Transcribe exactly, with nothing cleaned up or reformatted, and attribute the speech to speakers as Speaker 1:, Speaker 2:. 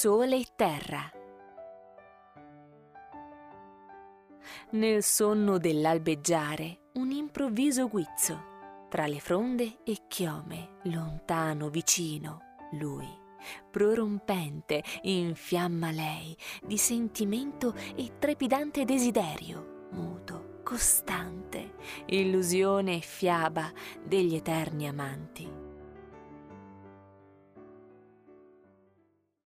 Speaker 1: sole e terra. Nel sonno dell'albeggiare un improvviso guizzo, tra le fronde e chiome, lontano, vicino, lui, prorompente, infiamma lei di sentimento e trepidante desiderio, muto, costante, illusione e fiaba degli eterni amanti.